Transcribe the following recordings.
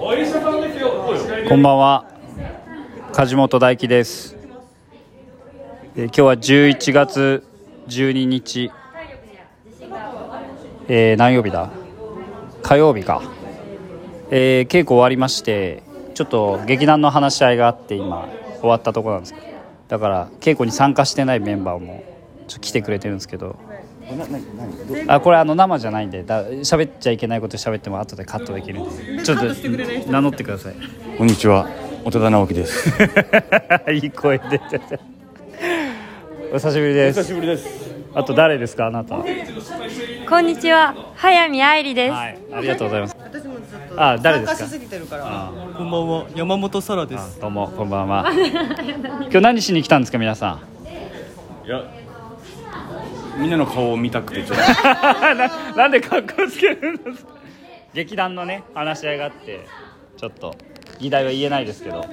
こんばんは、梶本大輝です。今日は11月12日、何曜日だ？火曜日か。稽古終わりまして、ちょっと劇団の話し合いがあって今終わったところなんですけど、だから稽古に参加してないメンバーもちょっと来てくれてるんですけど、これ生じゃないんで喋っちゃいけないこと喋っても後でカットできるんで、ちょっと名乗ってください。 こんにちは、小田直樹です。 いい声出ててお久しぶりです。 お久しぶりです。 あと誰ですか、あなた？ こんにちは、早見愛理です。 はい、ありがとうございます。 私もずっと誰ですか？ 参加しすぎてるから。 こんばんは、山本沙羅です。 どうもこんばんは。今日何しに来たんですか皆さん？ いや、みんなの顔を見たくてちょっとなんで格好つけるんですか？劇団のね話し合いがあってちょっと議題は言えないですけど、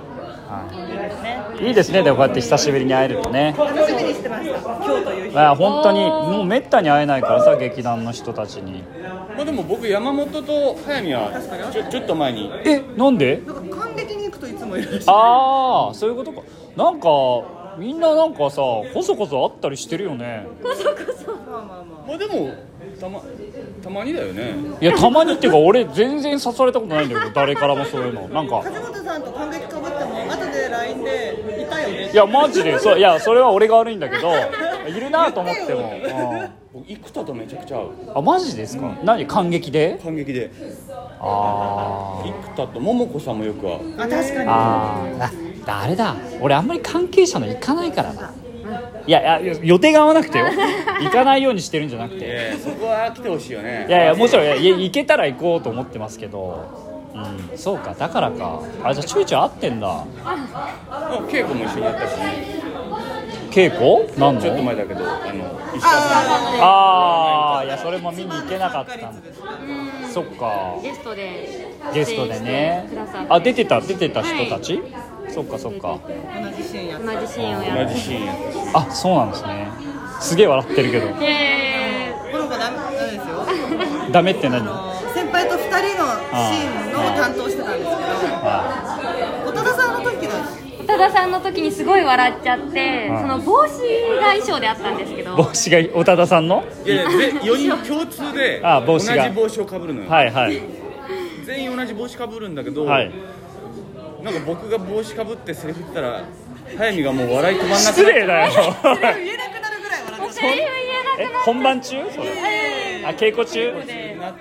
いいですね。でもこうやって久しぶりに会えるとね、 楽しみにしてました。今日という日。 本当にもうめったに会えないからさ、劇団の人たちに。 まあでも僕山本と早見はちょっと前に。 なんで？ なんか還暦に行くといつもいらっしゃる。 そういうことか。なんかみんななんかさ、こそこそ会ったりしてるよね。 まあでもたまにだよね。 いや、たまにっていうか俺全然誘われたことないんだけど、誰からもそういうのなんか。 梶本さんと還暦かぶっても後で LINE でいたよね。 いやマジでそう、いやそれは俺が悪いんだけど、いるなと思っても。 僕生田とめちゃくちゃ会う。 マジですか？何、感激で？ 感激で。 生田と桃子さんもよく会う。 確かに。 あれだ、俺あんまり関係者の行かないからな。いや予定が合わなくてよ行かないようにしてるんじゃなくて、 そこは来てほしいよね。 いやもちろん行けたら行こうと思ってますけど、そうか、だからか。じゃあちょいちょい会ってんだ。 稽古も一緒にやったしね。 稽古？何の？ ちょっと前だけど、石川さん。 いやそれも見に行けなかったんだ。そっか。 ゲストでね。出てた人たち？そっか。 同じシーンやった。 同じシーンをやる。 そうなんですね。すげえ笑ってるけど。 この子ダメですよ。 ダメって何？ 先輩と2人のシーンの担当してたんですけど、小田さんの時にすごい笑っちゃって、その帽子が衣装であったんですけど。 帽子が小田さんの？ いや4人共通で同じ帽子をかぶるのよ。全員同じ帽子かぶるんだけど、なんか僕が帽子かぶってセリフ言ったら早見がもう笑い止まんなくなって。 失礼だよ。 セリフ言えなくなるぐらい笑っちゃう。 本番中？稽古中？ なって、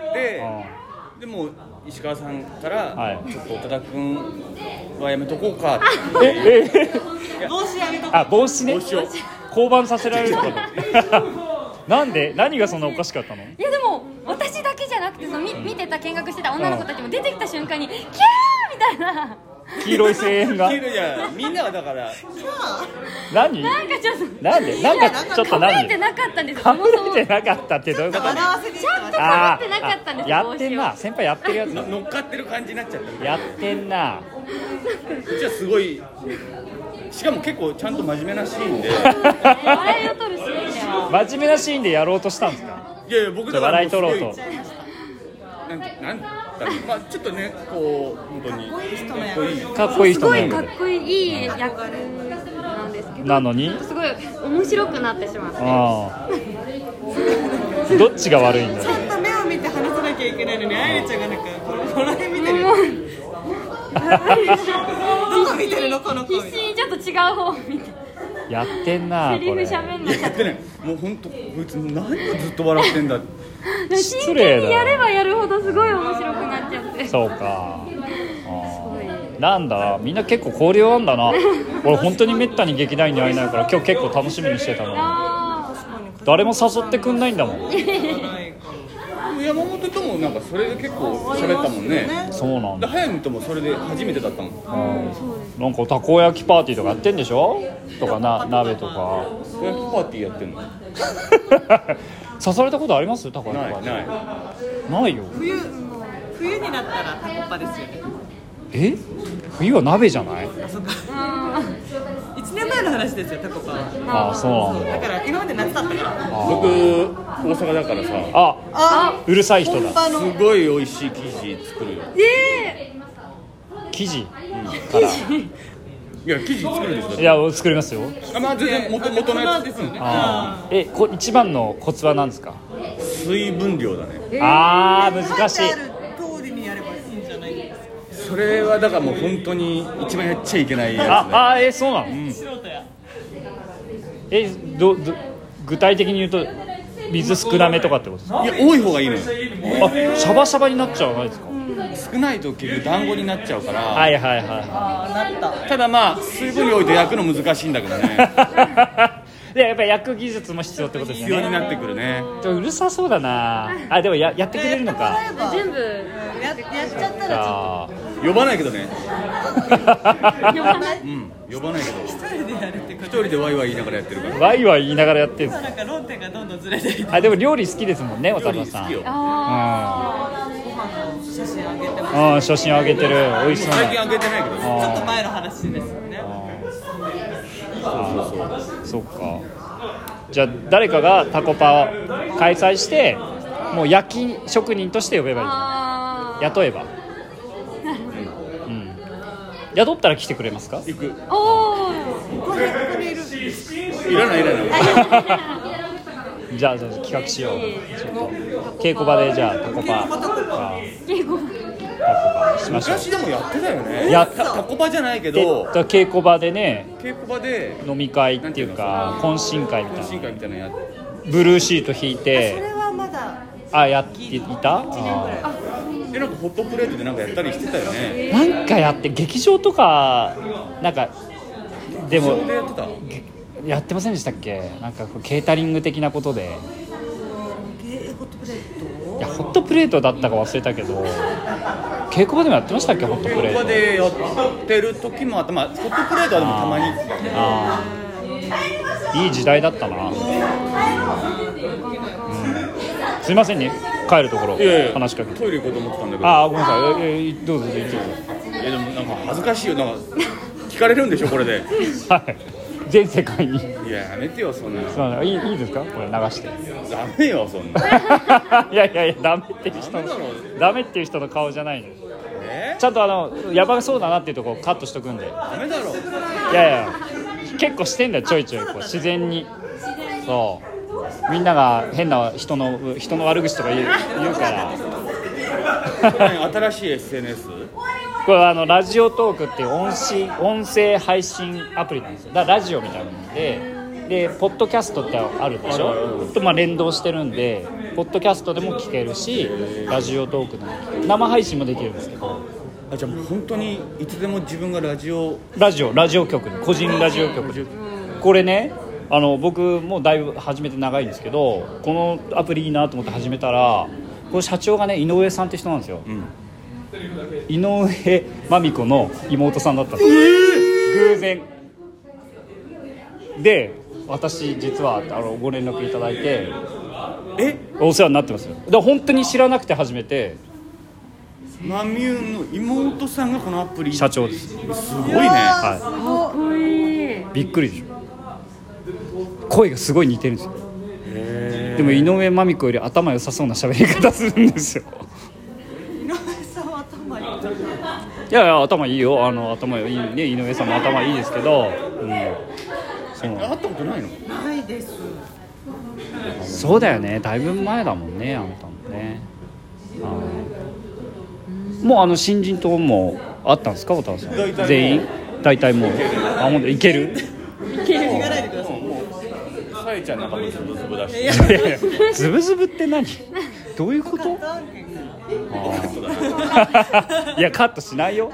でも石川さんから、ちょっと岡田君はやめとこうかって。 帽子やめとこう。 帽子ね。 帽子を降板させられるとか。なんで？何がそんなおかしかったの？ いやでも私だけじゃなくて、見てた見学してた女の子たちも出てきた瞬間にキャーみたいな黄色い声援が。 みんなはだから何？ なんかちょっとなんで？なんかちょっと何？ かぶれてなかったんですよ。 かぶれてなかったってどういうこと？ 笑わせに行ってました。 かぶってなかったんですよ。 やってんな、先輩やってるやつ乗っかってる感じになっちゃった。 やってんな。 じゃあすごい。しかも結構ちゃんと真面目なシーンで笑いを取るシーンでは真面目なシーンでやろうとしたんですか？ いや僕だから笑い取ろうと。 なんまあちょっとね、こう本当にかっこいい人すごいかっこいい役なんですけど、 なのにすごい面白くなってしまって。 どっちが悪いんだろう。 ちゃんと目を見て話さなきゃいけないのに、愛理ちゃんがなんかこの辺見てる。どこ見てるのこの子。 必死にちょっと違う方を見て。 やってんなセリフ喋んの。 やってない。もう本当こいつ何をずっと笑ってんだって。 真剣にやればやるほどすごい面白くなっちゃって。 そうか。なんだ、みんな結構交流あんだな。俺本当にめったに劇団員に会えないから今日結構楽しみにしてたのに、誰も誘ってくんないんだもん。 山本ともなんかそれで結構喋ったもんね。 そうなんだ。 早見ともそれで初めてだったもん。 なんかたこ焼きパーティーとかやってんでしょ？とか鍋とか。 たこ焼きパーティーやってんの？ 誘われたことあります？たこ焼きパーティー。ないよ。 冬になったらタコパですよね。 冬は鍋じゃない？ 1年前の話ですよ、タコパは。 ああ、そうなんだ。 だから今まで夏だったから。 僕大阪だからさ、 うるさい人だ。 すごい美味しい生地作るよ。 生地から。 いや、生地作るでしょ。 いや、作りますよ。 まあ全然元のやつですよね。 一番のコツは何ですか？ 水分量だね。 難しい。 通りにやればいいんじゃないですか。 それはだからもう本当に一番やっちゃいけないやつね。 そうなの？ 素人や。 具体的に言うと水少なめとかってことですか？ いや、多い方がいいのよ。 シャバシャバになっちゃうないですか？ 少ないと結局団子になっちゃうから。 はい。 なった。 ただまあ水分量置いて焼くの難しいんだけどね。 でやっぱり焼く技術も必要ってことですね。 必要になってくるね。 うるさそうだな。でもやってくれるのか。 全部やっちゃったらちょっ呼ばないけどね。 呼ばない呼ばないけど。 と一人でやるってこと。 一人でワイワイ言いながらやってるから。 ワイワイ言いながらやってるんです。 なんか論点がどんどんずれていて。 でも料理好きですもんね、渡辺さん。 好きよ。 ご飯の写真あげてます。 写真あげてる。美味しそうな。 最近あげてないけど。 ちょっと前の話ですよね。 そっか。じゃあ誰かがタコパを開催してもう焼き職人として呼べばいい。雇えば。雇ったら来てくれますか？ 行く。 おー。 いらない。 じゃあ企画しよう。ちょっと稽古場でじゃあタコパしましょう。 昔でもやってたよね。タコパじゃないけど。 稽古場でね。 稽古場で飲み会っていうか懇親会みたいなやブルーシート引いて。 それはまだやっていた？ なんかホットプレートでなんかやったりしてたよね。 なんかやって劇場とかなんかでもやってませんでしたっけ？なんかケータリング的なことで。いやホットプレートだったか忘れたけど稽古場でもやってましたっけ？ホットプレート稽古場でやってる時もあった。ホットプレートはでもたまに。 いい時代だったな。すいませんね、帰るところ話しかけて。 トイレ行こうと思ってたんだけど。 ごめんなさい。どうぞ。 でもなんか恥ずかしいよ。なんか聞かれるんでしょこれで。 はい。全世界に。 いや、やめてよそんな。 いいですか？これ流して。 ダメよそんな。 いやダメっていう人の顔じゃないの。ちゃんとやばそうだなっていうところカットしとくんで。 ダメだろ。 いや結構してんだよ、ちょいちょいこう自然に。そうみんなが変な人の悪口とか言うから。 新しい SNS？ これはラジオトークっていう音声配信アプリなんですよ。だからラジオみたいなものでポッドキャストってあるでしょ。と連動してるんでポッドキャストでも聞けるしラジオトークでも生配信もできるんですけど。 じゃあもう本当にいつでも自分がラジオ局個人ラジオ局でこれね僕もだいぶ始めて長いんですけどこのアプリいいなと思って始めたらこの社長がね井上さんって人なんですよ。井上真美子の妹さんだったんです、偶然で私実はご連絡いただいてお世話になってますよ。だから本当に知らなくて初めて。 マミューの妹さんがこのアプリ社長です。 すごいね。 はい。びっくりでしょ。声がすごい似てるんですよ。でも井上真美子より頭良さそうな喋り方するんですよ。 井上さんは頭いい。 いや頭いいよ。頭いいね。井上さんも頭いいですけど。 会ったことないの？ ないです。 そうだよね。だいぶ前だもんね、あなたもね。もう新人ともあったんですか、お父さん。全員大体もうほんといける。 行かないでください。 さえちゃんなんかもズブズブだし。 ズブズブって何？どういうこと？いやカットしないよ。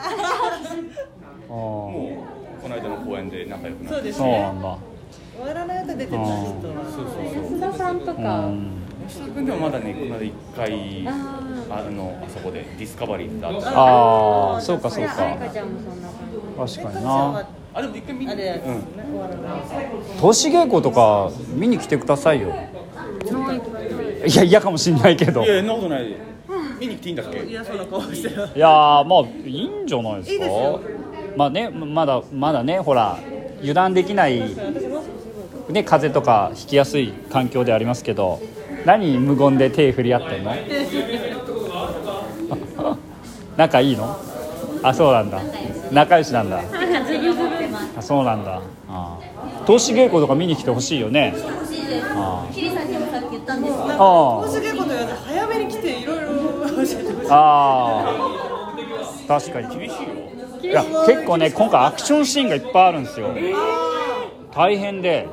もうこの間の公演で仲良くなって。 そうですそうなね。 んだ。 終わらないと出てた人は。 安田さんとか。 安田君でもまだね、この間1回あそこでディスカバリーってあった。 そうかそうか。 彩香ちゃんもそんな感じ。 確かにな。 でも一回見あれ、 投資稽古とか見に来てくださいよ。いや嫌かもしんないけど。 いやそんなことない。見に来ていいんだっけ？ 嫌そうな顔してる。 いやまあいいんじゃないですか。まあねまだねほら油断できない、ね、風邪とかひきやすい環境でありますけど、何無言で手振り合ってんの仲いいの？あ、そうなんだ、仲良しなんだ。あ、そうなんだ。投資稽古とか見に来てほしいよね。 キリさんにもさっき言ったんですけど、 投資稽古と言わず早めに来ていろいろ教えてほしい。 確かに厳しいよ。いや、結構ね、今回アクションシーンがいっぱいあるんですよ。大変で、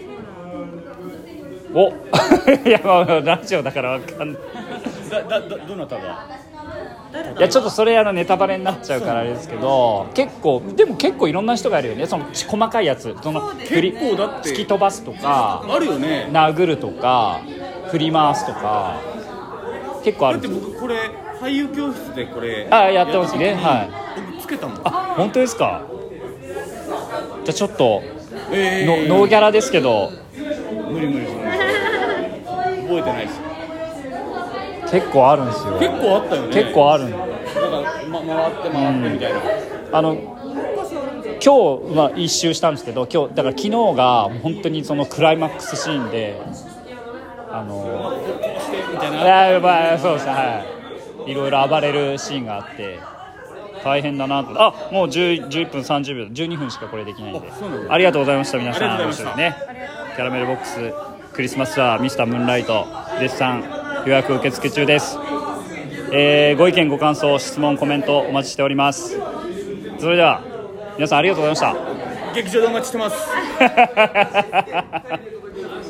おいや、まあラジオだから分かんない。 どなたが？ いや、ちょっとそれネタバレになっちゃうからあれですけど、結構いろんな人がいるよね。その細かいやつ、その振り突き飛ばすとかあるよね。 殴るとか振り回すとか結構ある。 だって僕これ俳優教室でこれやってますね。はい。 僕つけたもん。 あ、本当ですか。じゃあちょっと、ノーギャラですけど。 無理覚えてないし。 結構あるんですよ。 結構あったよね。 結構あるんだ。 なんか、回ってみたいな。 今日は一周したんですけど、今日だから昨日が本当にそのクライマックスシーンで、 みたいな。 そうですね、はい。いろいろ暴れるシーンがあって大変だなと。もう11分30秒、12分しかこれできないんで。ありがとうございました皆さん。 ありがとうございましたね。キャラメルボックスクリスマスツアーミスタームーンライト絶賛予約受付中です。ご意見ご感想質問コメントお待ちしております。それでは皆さんありがとうございました。 劇場でお待ちしてます